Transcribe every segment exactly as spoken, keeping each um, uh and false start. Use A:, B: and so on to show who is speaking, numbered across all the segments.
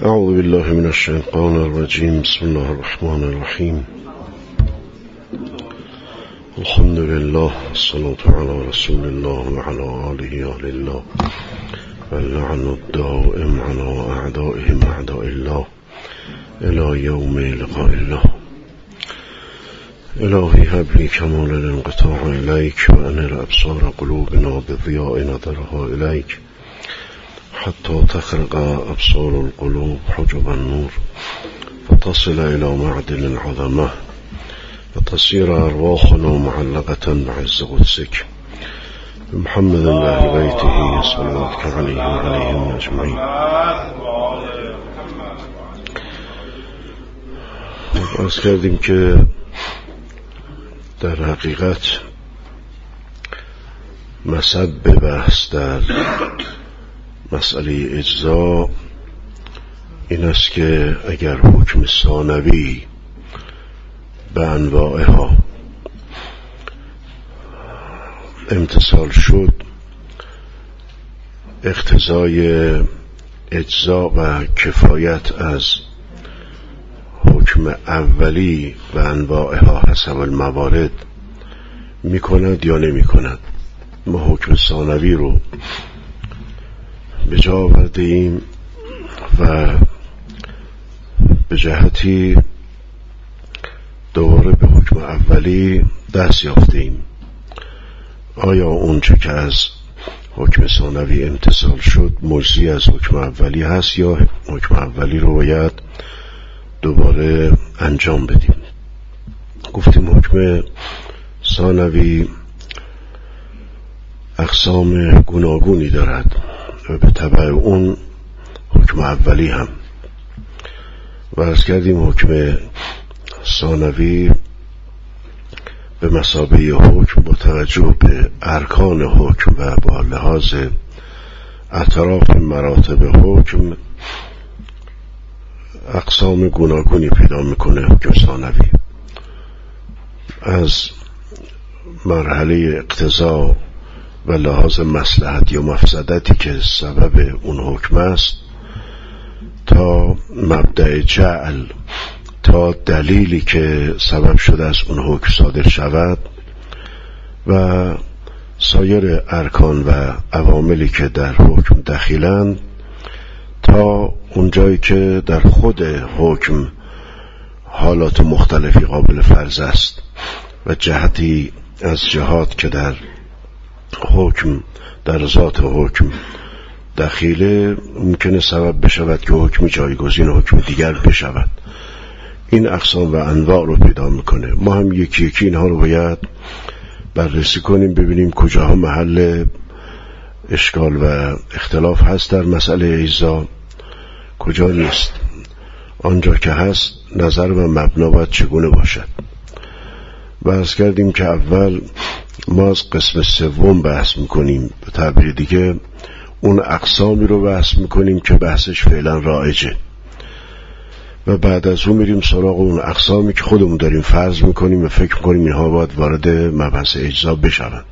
A: اعوذ بالله من الشیطان الرجیم. بسم الله الرحمن الرحیم. الحمد لله والصلاة على رسول الله وعلى آله أهل الله واللعن الدائم على أعدائهم أعداء الله إلى يوم لقاء الله. إلهي هب لي كمال الانقطاع إليك وأنر أبصار قلوبنا بضياء نظرها إليك حتى تخرق أبصار القلوب حجب النور فتصل إلى معدن العظمة فتصير أرواحنا معلقة بعز قدسك محمد الله بيته صلواتك عليه وعليهم أجمعين. عرض کردیم که در حقیقت مسبب بحث در مسئله اجزا این است که اگر حکم ثانوی به انواعها امتثال شد، اقتضای اجزا و کفایت از حکم اولی و انواعها حسب الموارد می کند یا نمی کند. ما حکم ثانوی رو به جا آورده ایم و به جهتی دوباره به حکم اولی دست یافته ایم. آیا اون چه که از حکم ثانوی امتثال شد مجزی از حکم اولی هست یا حکم اولی رو باید دوباره انجام بدیم؟ گفتیم حکم ثانوی اقسام گوناگونی دارد و به تبع اون حکم اولی هم. و عرض کردیم حکم ثانوی به مثابه حکم با توجه به ارکان حکم و با لحاظ اطراف مراتب حکم اقسام گوناگونی پیدا میکنه. حکم ثانوی از مرحله اقتضا و لحاظ مصلحت یا مفسدتی که سبب اون حکم است تا مبدأ جعل، تا دلیلی که سبب شده از اون حکم صادر شود و سایر ارکان و عواملی که در حکم دخیلند تا اون جایی که در خود حکم حالات مختلفی قابل فرض است و جهتی از جهات که در حکم در ذات حکم دخیله ممکنه سبب بشود که حکمی جایگزین حکم دیگر بشود. این اقسام و انواع رو پیدا میکنه. ما هم یکی یکی اینها رو باید بررسی کنیم، ببینیم کجاها محل اشکال و اختلاف هست در مسئله اجزا، کجا نیست. آنجا که هست نظر و مبنا باید چگونه باشد. و عرض کردیم که اول ما از قسم سوم بحث میکنیم، به تعبیر دیگه اون اقسامی رو بحث میکنیم که بحثش فعلا رایجه و بعد از اون میریم سراغ اون اقسامی که خودمون داریم فرض میکنیم و فکر میکنیم اینها باید وارد مبحث اجزا بشوند.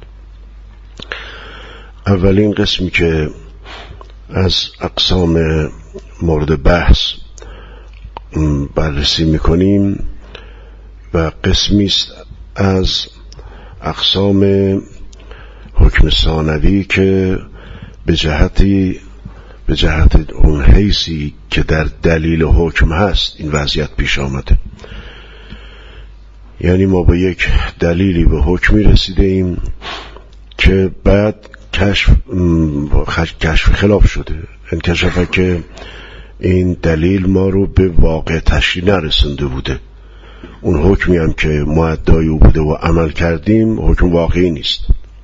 A: اولین قسمی که از اقسام مورد بحث بررسی میکنیم و قسمی است از اقسام حکم ثانوی که به جهتی به جهت اون حیثی که در دلیل حکم هست این وضعیت پیش آمده. یعنی ما با یک دلیلی به حکمی رسیده ایم که بعد کشف کشف خلاف شده، انکشف که این دلیل ما رو به واقع تشریع نرسونده بوده. اون حکمی هم که مؤدای او بوده و عمل کردیم حکم واقعی نیست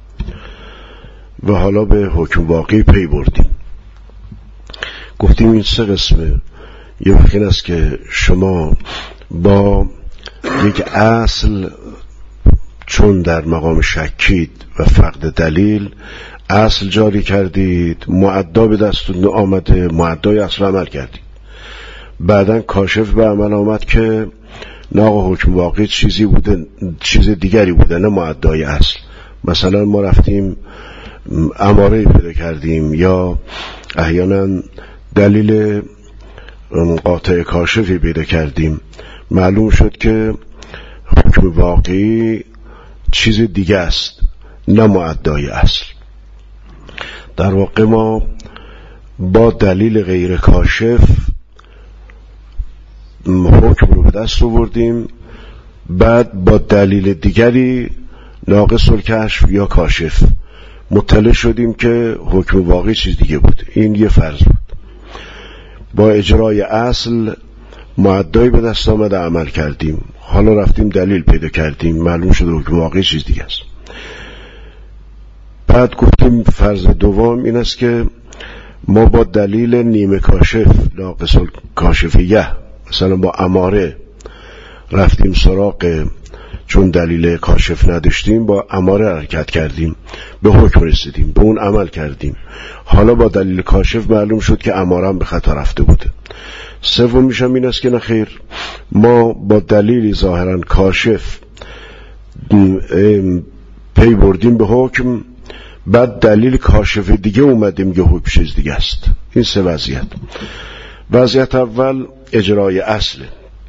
A: و حالا به حکم واقعی پی بردیم. گفتیم این سه قسمه. یه وقت این است که شما با یک اصل چون در مقام شکید و فقد دلیل اصل جاری کردید، مؤدا به دستتون آمده، مؤدای اصل عمل کردید، بعدن کاشف به عمل آمد که نه آقا حکم واقعی چیزی بوده، چیز دیگری بوده، نه مؤدای اصل. مثلا ما رفتیم اماره پیدا کردیم یا احیانا دلیل قاطع کاشفی پیدا کردیم، معلوم شد که حکم واقعی چیز دیگه است، نه معدای اصل. در واقع ما با دلیل غیر کاشف حکم رو به دست آوردیم، بعد با دلیل دیگری ناقص الکشف یا کاشف مطلع شدیم که حکم واقعی چیز دیگه بود. این یه فرض بود. با اجرای اصل معدای به دست آمده عمل کردیم، حالا رفتیم دلیل پیدا کردیم، معلوم شد حکم واقعی چیز دیگه است. بعد گفتیم فرض دوم این است که ما با دلیل نیمه کاشف ناقص الکاشفیه، مثلا با اماره رفتیم سراغ، چون دلیل کاشف نداشتیم با اماره حرکت کردیم، به حکم رسیدیم، به اون عمل کردیم. حالا با دلیل کاشف معلوم شد که اماره هم به خطا رفته بوده. سومیش هم این است که نخیر، ما با دلیلی ظاهرا کاشف پی بردیم به حکم، بعد دلیل کاشف دیگه اومدیم که حکم چیز دیگه است. این سه وضعیت. وضعیت اول اجرای اصله.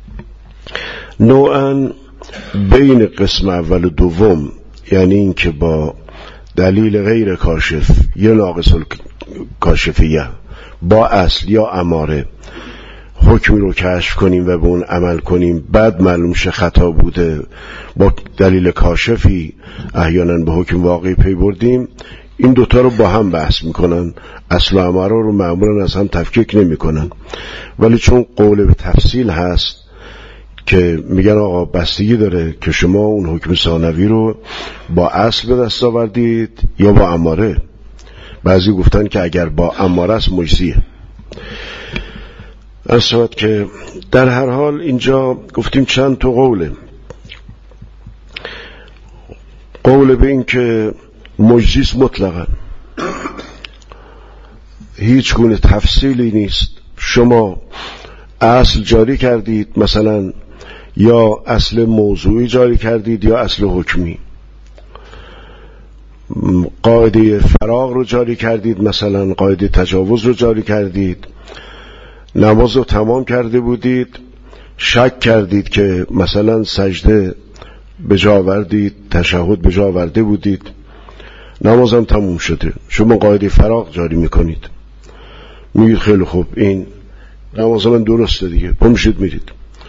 A: نوعاً بین قسم اول و دوم، یعنی این که با دلیل غیر کاشف یا ناقص کاشفیه با اصل یا اماره حکمی رو کشف کنیم و به اون عمل کنیم، بعد معلوم شه خطا بوده، با دلیل کاشفی احیانا به حکم واقعی پی بردیم. این دوتا رو با هم بحث میکنن، اصل و اماره رو معمولا از هم تفکیک نمیکنن، ولی چون قول به تفصیل هست که میگن آقا بستگی داره که شما اون حکم ثانوی رو با اصل به دست آوردید یا با اماره. بعضی گفتن که اگر با اماره است مجزیه. اصلا که در هر حال اینجا گفتیم چند تا قوله. قول به این که مجزیست مطلقا، هیچ گونه تفصیلی نیست. شما اصل جاری کردید، مثلا یا اصل موضوعی جاری کردید یا اصل حکمی، قاعده فراغ رو جاری کردید، مثلا قاعده تجاوز رو جاری کردید، نماز رو تمام کرده بودید، شک کردید که مثلا سجده به جا آوردید، تشهد به جا آورده بودید، نمازم تموم شده، شما قاعده فراغ جاری میکنید، میگید خیلی خوب این نماز من درسته دیگه، پا میرید.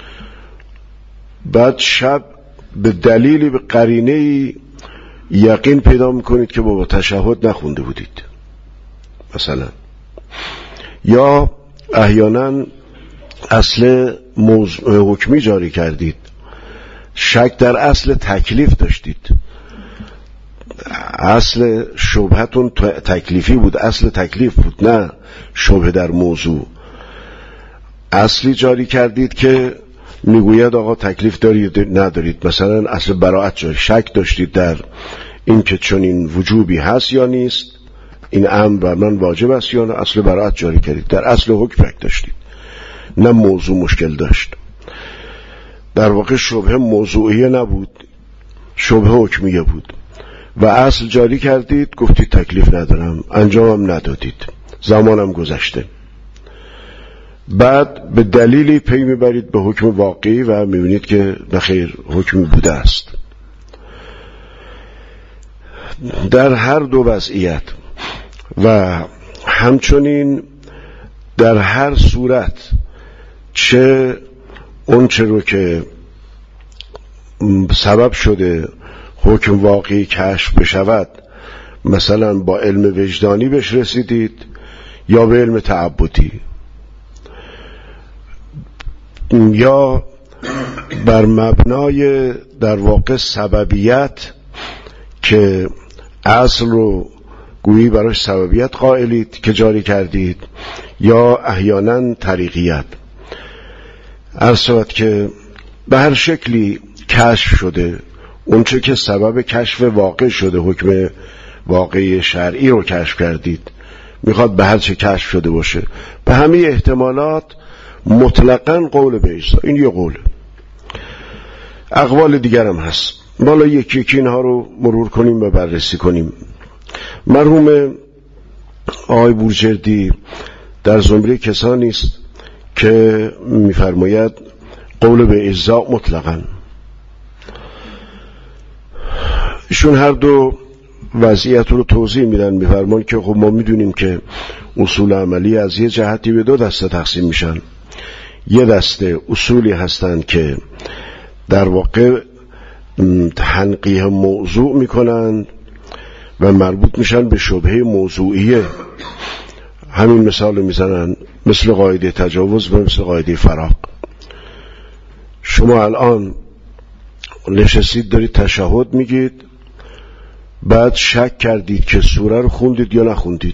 A: بعد شب به دلیلی به قرینه یقین پیدا میکنید که بابا تشهد نخونده بودید مثلا، یا احیانا اصل موضوع حکمی جاری کردید، شک در اصل تکلیف داشتید، اصل شبهتون تکلیفی بود، اصل تکلیف بود نه شبه در موضوع. اصلی جاری کردید که میگوید آقا تکلیف دارید ندارید، مثلا اصل براءت جاری، شک داشتید در این که چون این وجوبی هست یا نیست، این امر بر من واجب است یا نه، اصل براءت جاری کردید، در اصل حکم شک داشتید، نه موضوع مشکل داشت. در واقع شبه موضوعیه نبود، شبه حکمیه بود و اصل جاری کردید، گفتید تکلیف ندارم، انجامم ندادید، زمانم گذشته. بعد به دلیلی پی میبرید به حکم واقعی و میبینید که نخیر حکمی بوده است. در هر دو وضعیت و همچنین در هر صورت، چه اون چه رو که سبب شده حکم واقعی کشف بشود، مثلا با علم وجدانی بهش رسیدید یا به علم تعبدی، یا بر مبنای در واقع سببیت که اصل رو گویی براش سببیت قائلید که جاری کردید، یا احیانا طریقیت. عرض شود که به هر شکلی کشف شده، اونچه که سبب کشف واقع شده، حکم واقعی شرعی رو کشف کردید، میخواد به هر چه کشف شده باشه، به همه احتمالات مطلقاً قول به اجزا. این یه قوله. اقوال دیگر هم هست، بالا یکی یکی اینها رو مرور کنیم و بررسی کنیم. مرحوم آقای بورجردی در زمره کسانی است که میفرماید قول به اجزاء مطلقاً. ایشون هر دو وضعیت رو توضیح میدن، میفرمان که خب ما میدونیم که اصول عملی از یه جهتی به دو دسته تقسیم میشن. یه دسته اصولی هستند که در واقع تنقیح موضوع میکنند و مربوط میشن به شبهه موضوعیه. همین مثال میزنن، مثل قاعده تجاوز و مثل قاعده فراق. شما الان نشستید دارید تشهد میگید، بعد شک کردید که سوره رو خوندید یا نخوندید،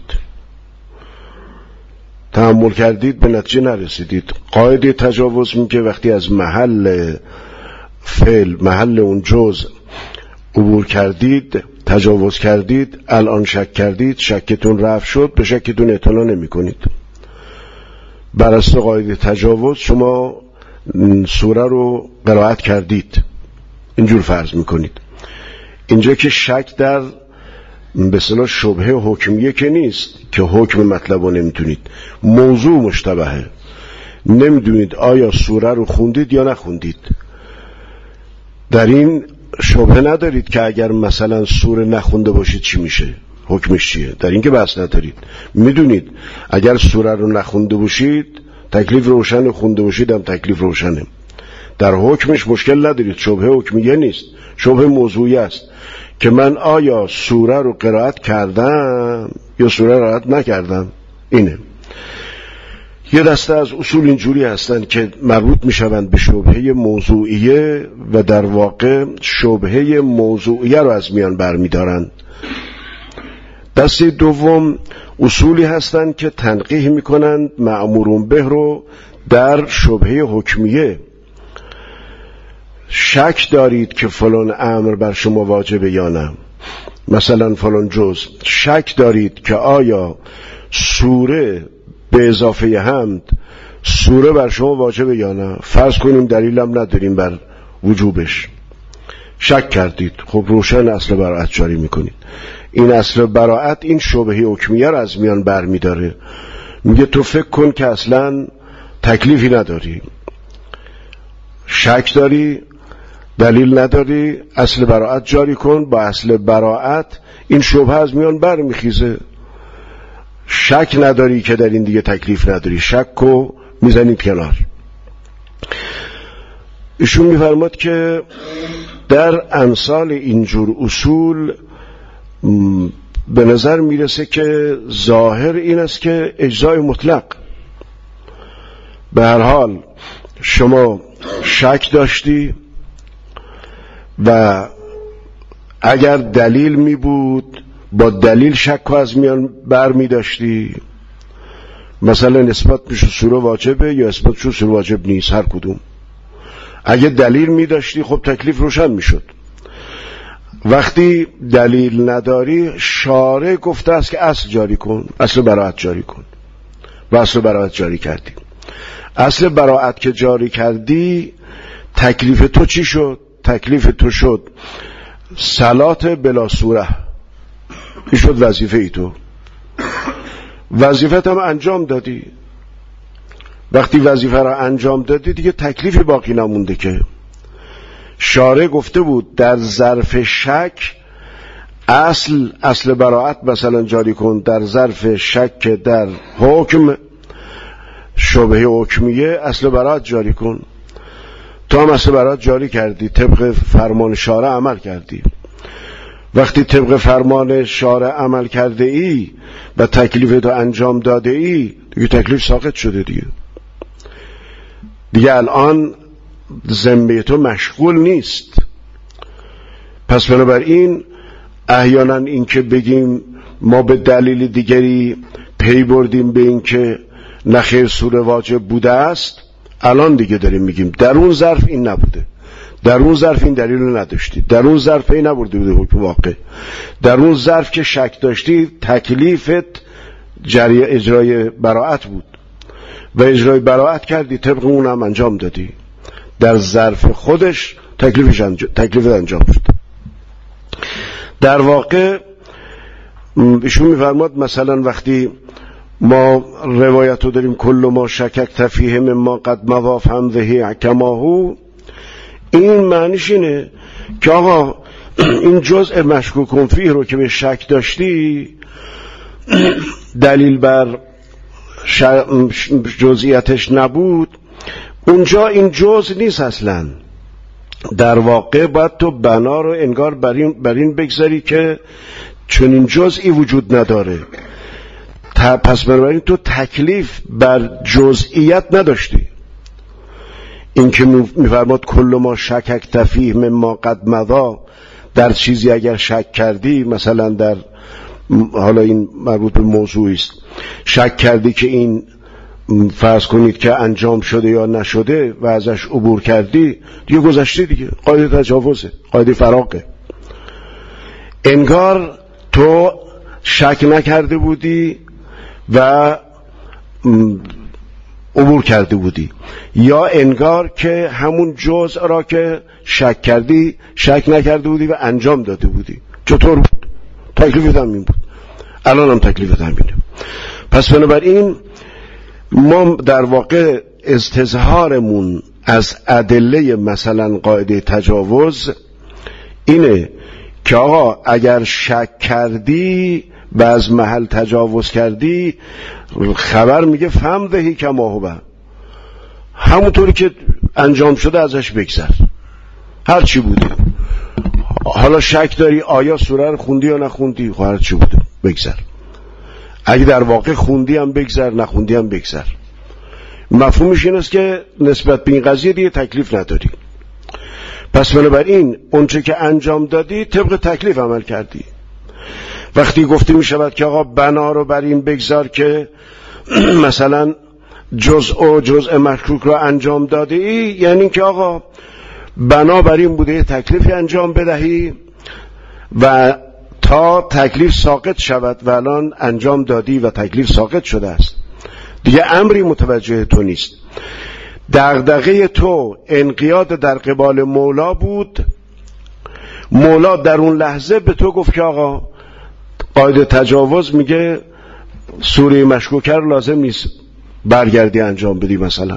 A: تأمل کردید به نتیجه نرسیدید. قاعده تجاوز میگه وقتی از محل فعل، محل اون جزء عبور کردید، تجاوز کردید، الان شک کردید، شکتون رفع شد، به شکتون اعتنا نمی کنید. بر اساس قاعده تجاوز شما سوره رو قرائت کردید، اینجور فرض میکنید. اینجا که شک در به اصطلاح شبهه حکمیه که نیست که حکم مطلب رو نمیتونید، موضوع مشتبهه، نمیدونید آیا سوره رو خوندید یا نخوندید. در این شبهه ندارید که اگر مثلا سوره نخونده باشید چی میشه، حکمش چیه، در این که بحث ندارید. میدونید اگر سوره رو نخونده باشید تکلیف روشن، خونده باشید هم تکلیف روشنه. در حکمش مشکل ندارید، شبهه حکمیه نیست، شبهه موضوعی است که من آیا سوره رو قرائت کردم یا سوره رو قرائت نکردم. اینه. یه دسته از اصول اینجوری هستن که مربوط میشوند به شبهه موضوعیه و در واقع شبهه موضوعیه رو از میان برمیدارند. دسته دوم اصولی هستند که تنقیح میکنند مأمورون به رو در شبهه حکمیه. شک دارید که فلان امر بر شما واجبه یا نه، مثلا فلان جز، شک دارید که آیا سوره به اضافه حمد سوره بر شما واجبه یا نه، فرض کنیم دلیلم نداریم بر وجوبش، شک کردید، خب روشن اصل براءت جاری میکنید. این اصل براءت این شبهه حکمیه رو از میان بر میداره، میگه تو فکر کن که اصلا تکلیفی نداری، شک داری، دلیل نداری، اصل براءت جاری کن. با اصل براءت این شبهه از میان بر میخیزه. شک نداری که در این دیگه تکلیف نداری، شک رو میزنید کنار. ایشون میفرماد که در امثال اینجور اصول به نظر میرسه که ظاهر این است که اجزای مطلق. به هر حال شما شک داشتی و اگر دلیل می بود با دلیل شک از میان بر می داشتی، مثلا اثبات میشه سوره واجبه یا اثبات شو سوره واجب نیست، هر کدوم. اگه دلیل می داشتی خب تکلیف روشن می شد. وقتی دلیل نداری شارع گفته است که اصل جاری کن، اصل براءت جاری کن، و اصل براءت جاری کردی. اصل براءت که جاری کردی تکلیف تو چی شد؟ تکلیف تو شد صلات بلا سوره. این شد وظیفه ای تو، وظیفت هم انجام دادی. وقتی وظیفه را انجام دادی دیگه تکلیفی باقی نمونده که. شارع گفته بود در ظرف شک اصل اصل براءت مثلا جاری کن، در ظرف شک در حکم شبهه حکمیه اصل براءت جاری کن. تو هم اصل براءت جاری کردی، طبق فرمان شارع عمل کردی. وقتی طبق فرمان شارع عمل کرده ای و تکلیف تو انجام داده ای دیگه تکلیف ساقط شده دیگه. دیگه الان ذمه تو مشغول نیست. پس بنابراین احیانا این که بگیم ما به دلیل دیگری پی بردیم به این که نخیر سوره واجب بوده است، الان دیگه داریم میگیم در اون ظرف این نبوده، در اون ظرف این دلیل رو نداشتی، در اون ظرف این نبرده بوده حکم واقع، در اون ظرف که شک داشتی تکلیفت جری اجرای براءت بود و اجرای براءت کردی، طبق اون هم انجام دادی. در ظرف خودش تکلیفش انجام تکلیف انجام شد. در واقع ایشون میفرماد مثلا وقتی ما روایت رو داریم کل ما شکک فیه مما قد مضی فامضه کماهو. این معنیش اینه که آقا این جزء مشکوک فیه رو که به شک داشتی دلیل بر جزئیاتش نبود، اونجا این جزء نیست اصلا. در واقع باید تو بنا رو انگار بر این, بر این بگذاری که چون این جزئی وجود نداره. پس بنابراین تو تکلیف بر جزئیت نداشتی. این که میفرماد کل ما شکک تفیه مما قد مضی، در چیزی اگر شک کردی، مثلا در حالا این مربوط به موضوعی است، شک کردی که این فرض کنید که انجام شده یا نشده و ازش عبور کردی، دیگه گذشته دیگه، قاعده تجاوزه، قاعده فراقه. انگار تو شک نکرده بودی و عبور کرده بودی، یا انگار که همون جزء را که شک کردی شک نکرده بودی و انجام داده بودی. چطور بود؟ تکلیفت هم این بود، الان هم تکلیفت هم اینه. پس بنابراین ما در واقع استظهارمون از ادله مثلا قاعده تجاوز اینه که آقا اگر شک کردی و از محل تجاوز کردی، خبر میگه فامضه کماهو، همونطوری که انجام شده ازش بگذر، هر چی بوده. حالا شک داری آیا سوره رو خوندی یا نخوندی، خب هر چی بوده بگذر. اگه در واقع خوندی هم بگذر، نخوندی هم بگذر. مفهومش این است که نسبت به این قضیه دیگه تکلیف نداری. پس بنابراین اونچه که انجام دادی طبق تکلیف عمل کردی. وقتی گفته می شود که آقا بنا رو بر این بگذار که مثلا جزء و جزء مشکوک رو انجام داده ای، یعنی که آقا بنا بر این بوده تکلیفی انجام بدهی و تا تکلیف ساقط شود و الان انجام دادی و تکلیف ساقط شده است، دیگه امری متوجه تو نیست. دغدغه تو انقیاد در قبال مولا بود. مولا در اون لحظه به تو گفت که آقا قاعده تجاوز میگه سوره مشکوکه رو لازم نیست برگردی انجام بدی. مثلا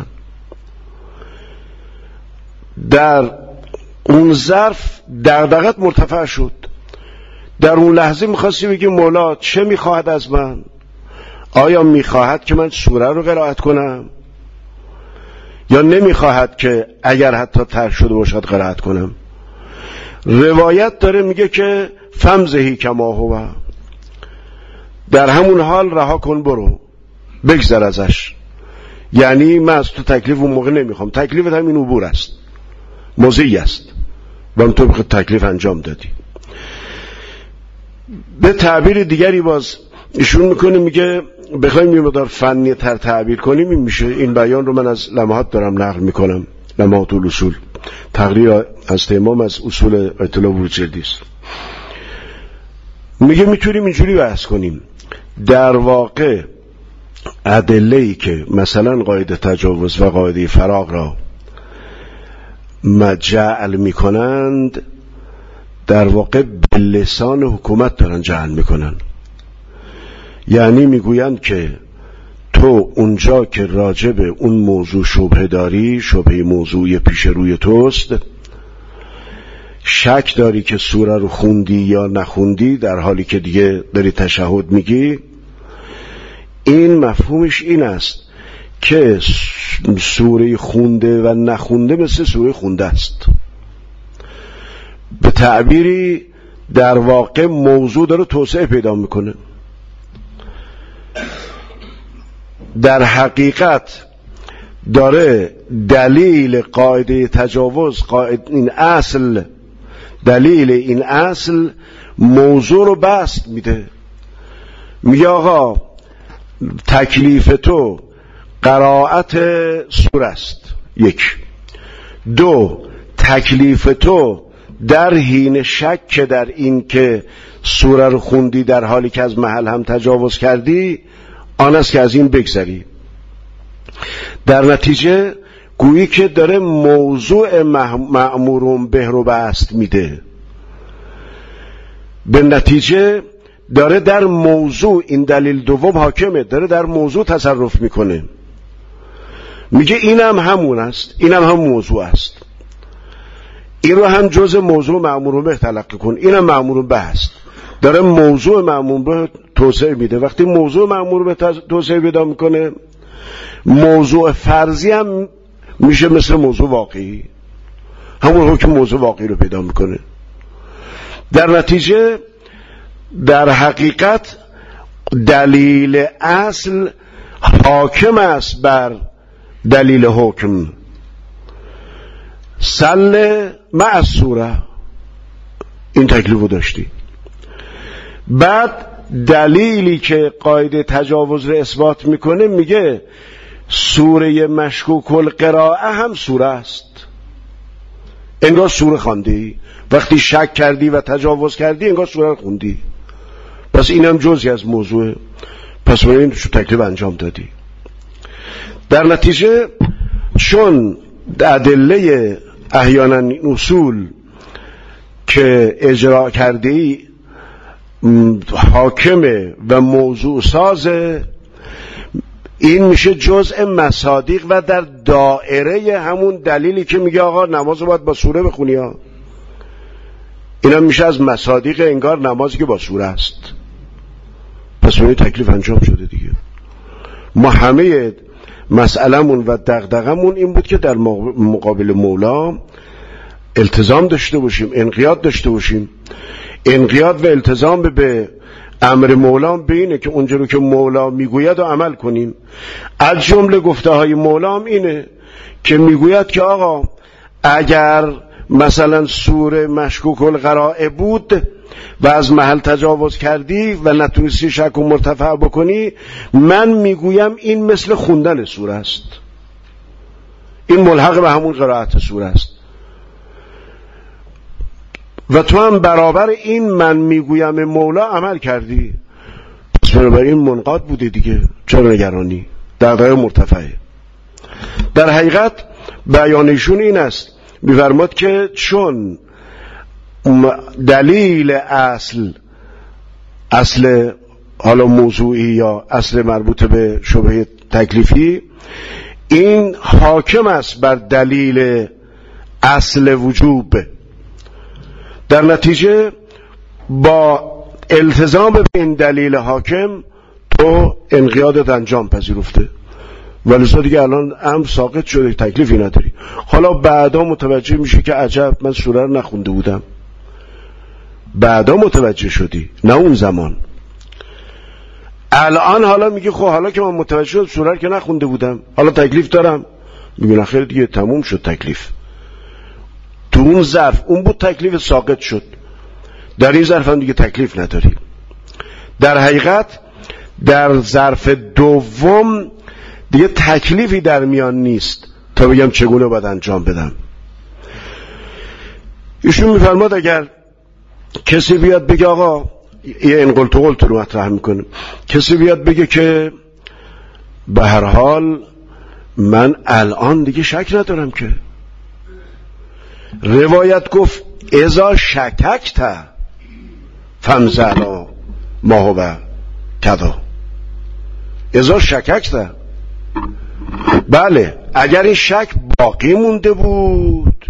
A: در اون ظرف دغدغت مرتفع شد. در اون لحظه میخواستی بگی مولا چه میخواهد از من؟ آیا میخواهد که من سوره رو قرائت کنم یا نمیخواهد که اگر حتی ترک شده باشد قرائت کنم؟ روایت داره میگه که فامضه کماهو، در همون حال رها کن، برو بگذر ازش. یعنی من از تو تکلیف اون موقع نمیخوام، تکلیفت همین عبور است، موضعی است و اون طبق تکلیف انجام دادی. به تعبیر دیگری باز ایشون میکنه، میگه بخوایم یه مقدار فنی تر تعبیر کنیم این میشه. این بیان رو من از لمحات دارم نقل میکنم، لمحات الاصول، تقریر از تمام از اصول اطلاع بروجردی است. میگه میتونیم اینجوری بحث کنیم، در واقع ادله‌ای که مثلا قاعده تجاوز و قاعده فراق را جعل میکنند، در واقع به لسان حکومت دارن جعل میکنن. یعنی میگویند که تو اونجا که راجع به اون موضوع شبهه داری، شبهه موضوعی پیش روی توست، شک داری که سوره رو خوندی یا نخوندی، در حالی که دیگه داری تشهد میگی، این مفهومش این است که سوره خونده و نخونده مثل سوره خونده است. به تعبیری در واقع موضوع داره توسعه پیدا میکنه. در حقیقت داره دلیل قاعده تجاوز، قاعده این اصل، دلیل این اصل موضوع رو بست میده. میگه آقا تکلیف تو قرائت سوره است، یک. دو، تکلیف تو در حین شک در این که سوره رو خوندی در حالی که از محل هم تجاوز کردی، آن است که از این بگذری. در نتیجه گویی که داره موضوع مأمورون به رو بست میده. به نتیجه داره در موضوع، این دلیل دوم حاکمه، داره در موضوع تصرف میکنه، میگه اینم همون است، اینم هم موضوع است، این رو هم جز موضوع مأمور به تلقی کن، اینم مأمور به است. داره موضوع مأمور به توسعه میده. وقتی موضوع مأمور به توسعه پیدا میکنه، موضوع فرضی هم میشه مثل موضوع واقعی، همون حکم موضوع واقعی رو پیدا میکنه. در نتیجه در حقیقت دلیل اصل حاکم است بر دلیل حکم. سل مع الصوره، این تکلیف رو داشتی. بعد دلیلی که قاعده تجاوز رو اثبات میکنه میگه سوره مشکوک القراءه هم سوره است. انگار سوره خواندی، وقتی شک کردی و تجاوز کردی انگار سوره رو خوندی. پس اینم جزئی از موضوع، پس برای این تکلیف انجام دادی. در نتیجه چون ادله احیانا این اصول که اجرا کرده ای حاکمه و موضوع سازه، این میشه جزء مصادیق و در دائره همون دلیلی که میگه آقا نماز رو باید با سوره بخونی ها، اینا میشه از مصادیق انگار نمازی که با سوره است. پس برای تکلیف انجام شده دیگه. ما همه مسئلهمون و دغدغمون این بود که در مقابل مولا التزام داشته باشیم، انقیاد داشته باشیم. انقیاد و التزام به امر مولا بینه که اونجا رو که مولا میگوید و عمل کنیم. از جمله گفته های مولا هم اینه که میگوید که آقا اگر مثلا سوره مشکوک القراءه بود و از محل تجاوز کردی و نتونستی شک و مرتفع بکنی، من میگویم این مثل خوندن سوره است، این ملحق به همون قرائت سوره است و تو هم برابر این من میگویم مولا عمل کردی، پس بنابراین منقاد بوده دیگه، چرا نگرانی؟ دغدغه مرتفعه. در حقیقت بیانشون این است، می‌فرماد که چون دلیل اصل اصل حالا موضوعی یا اصل مربوط به شبهه تکلیفی این حاکم است بر دلیل اصل وجوب، در نتیجه با التزام به این دلیل حاکم تو انقیادت انجام پذیرفته، ولی دیگه الان امر ساقط شده، تکلیفی نداری. حالا بعدا متوجه میشه که عجب من سوره رو نخونده بودم، بعدا متوجه شدی، نه اون زمان. الان حالا میگه خب حالا که من متوجه شدم سوره رو که نخونده بودم حالا تکلیف دارم، میگه خیر دیگه تموم شد تکلیف. تو اون ظرف اون بود تکلیف ساقط شد، در این ظرف هم دیگه تکلیف نداری. در حقیقت در ظرف دوم دیگه تکلیفی در میان نیست تا بگم چگونه باید انجام بدم. ایشون میفرماد اگر کسی بیاد بگه آقا یه انقل تو قلت رو مطرح میکنه، کسی بیاد بگه که به هر حال من الان دیگه شک ندارم که روایت گفت اذا شککت فمزعنا ما هو کذا، اذا شککت، بله اگر این شک باقی مونده بود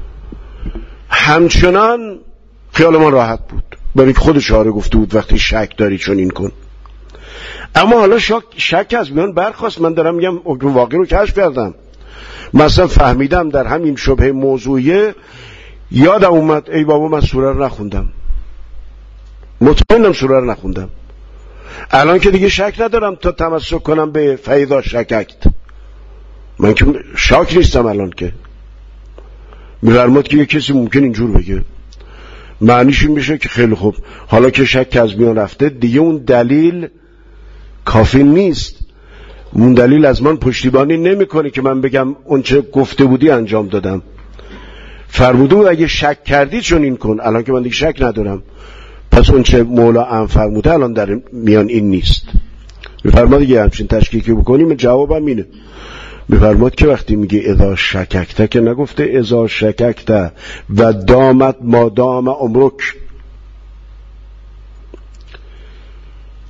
A: همچنان خیال ما راحت بود، برای که خود شارع گفته بود وقتی شک داری چون این کن. اما حالا شک, شک از میان برخواست، من دارم میگم حکم واقعی رو کشف کردم، مثلا فهمیدم در همین شبه موضوعیه یادم اومد ای بابا من سوره رو نخوندم، مطمئنم سوره رو نخوندم، الان که دیگه شک ندارم تا تمسک کنم به فیضا شککت، من که شاک نیستم الان. که می‌فرماد که یه کسی ممکن اینجور بگه، معنیش این میشه که خیلی خوب حالا که شک از میان رفته دیگه اون دلیل کافی نیست، اون دلیل از من پشتیبانی نمیکنه که من بگم اون چه گفته بودی انجام دادم. فرموده بود اگه شک کردی چون این کن، الان که من دیگه شک ندارم، پس اون چه مولا ام فرموده الان در میان این نیست. میفرماد یه همچین تشکیکی بکنیم جوابم اینه. میفرماد که وقتی میگه اذا شککت که نگفته اذا شککت و دامت ما دام عمرک،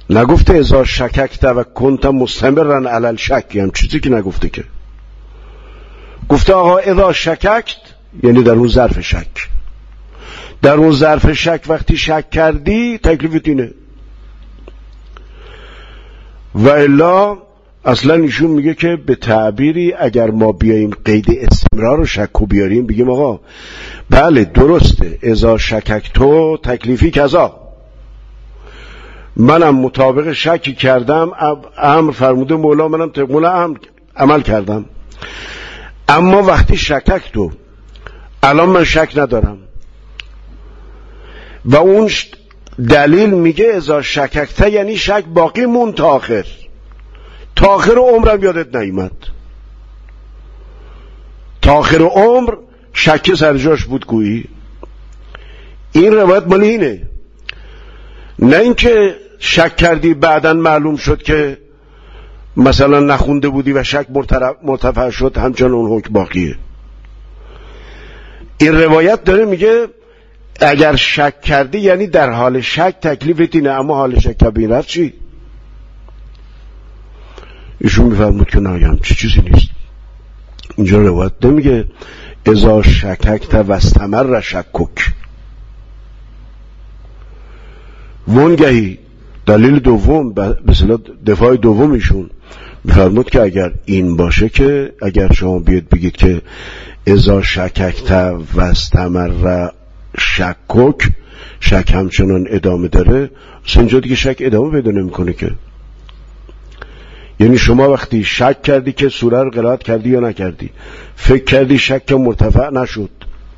A: نگفته اذا شککت و کنت مستمرا علی الشک، هم چیزی که نگفته که. گفته آقا اذا شککت یعنی در اون ظرف شک، در اون ظرف شک وقتی شک کردی تکلیفت اینه. و الا اصلا ایشون میگه که به تعبیری اگر ما بیاییم قید استمرار و شک رو بیاریم، بگیم آقا بله درسته اذا شکک تو تکلیفی کذا، منم مطابق شکی کردم، امر فرموده مولا، منم طبق امر عمل کردم، اما وقتی شکک تو الان من شک ندارم و اون دلیل میگه اذا شککت یعنی شک باقی مون تا آخر، تا آخر عمرم یادت نیامد، تا آخر عمر شک سر جاش بود گویی. این روایت مال اینه، نه اینکه شک کردی بعداً معلوم شد که مثلا نخونده بودی و شک مرتفع شد همچنان اون حکم باقیه. این روایت داره میگه اگر شک کردی یعنی در حال شک تکلیفت اینه، اما حال شک کبین رفت چی؟ ایشون میفرمود که نه همچی چیزی نیست. اینجا روایت نمیگه اذا شککت و استمر شکک. وانگهی دلیل دوم به اصطلاح دفاع دومیشون میفرمود که اگر این باشه که اگر شما بیاد بگید که اذا شککت و استمر شکک، شک همچنان ادامه داره، اینجا دیگه شک ادامه پیدا نمیکنه که. یعنی شما وقتی شک کردی که سوره رو قرائت کردی یا نکردی، فکر کردی شک مرتفع نشد،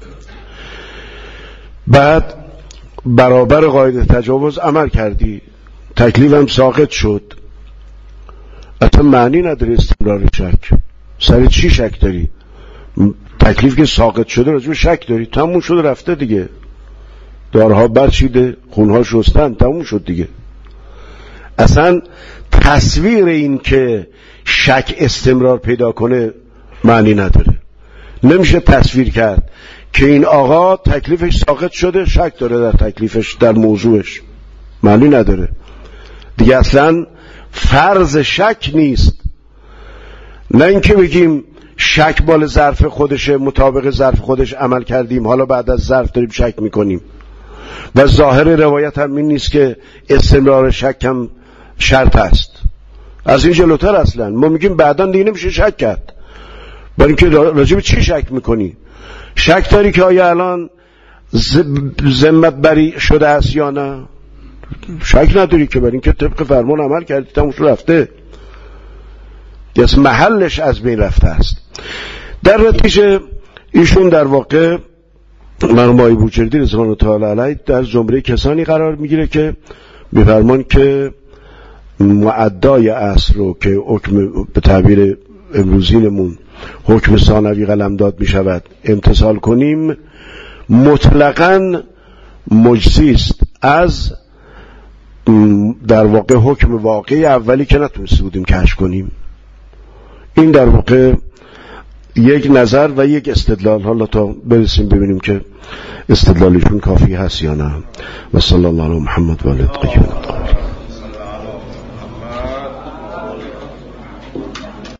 A: بعد برابر قاعده تجاوز عمل کردی، تکلیف هم ساقط شد، اصلا معنی نداره استمرار شک. سر چی شک داری؟ تکلیف که ساقط شده راجب شک داری، تموم شد رفته دیگه، دارها برچیده خونها شستن، تموم شد دیگه. اصلا تصویر این که شک استمرار پیدا کنه معنی نداره. نمیشه تصویر کرد که این آقا تکلیفش ساقط شده، شک داره در تکلیفش، در موضوعش، معنی نداره دیگه. اصلا فرض شک نیست. نه اینکه بگیم شک مال ظرف خودشه، مطابق ظرف خودش عمل کردیم، حالا بعد از ظرف داریم شک میکنیم. و ظاهر روایت هم این نیست که استمرار شک هم شرط است. از این جلوتر اصلا ما میگیم بعداً دیگه نمیشه شک کرد. برای اینکه راجع به چی شک میکنی؟ شک داری که آیا الان ذمت بری شده است یا نه؟ شک نداری که، برای اینکه طبق فرمان عمل کردی، تموم شد رفته، یعنی محلش از بین رفته است. در نتیجه ایشون در واقع مرحوم بوجردی رضوان الله تعالی علیه در زمره کسانی قرار میگیره که میفرمان که معدای عصر رو که حکم به تعبیر امروزینمون حکم ثانوی قلمداد می شود امتثال کنیم، مطلقاً مجزی است از در واقع حکم واقعی اولی که نتونسته بودیم کشف کنیم. این در واقع یک نظر و یک استدلال، حالا تا برسیم ببینیم که استدلالشون کافی هست یا نه. و صلی الله علی محمد و علی